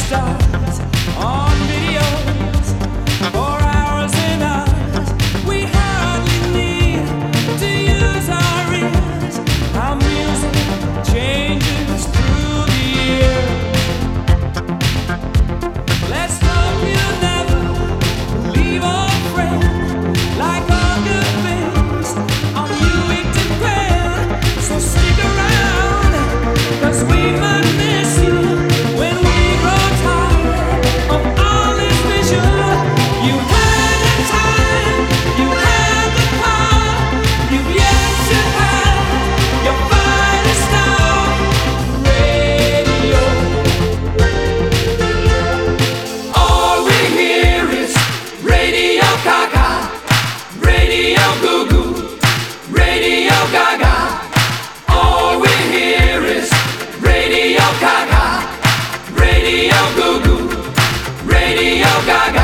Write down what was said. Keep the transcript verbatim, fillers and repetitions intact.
stars on videos for hours and hours. We hardly need to use our ears. Our music changes through the year. Let's hope you'll never leave a friend. Like all good things, on you it depends. So stick around, 'cause we might miss you when we grow tired of all this visual. You had the time, you had the power, you've yet to have your finest hour. Radio, all we hear is Radio Gaga, Radio Goo Goo, Radio Gaga. All we hear is Radio Gaga, Radio Goo Goo, Radio Gaga.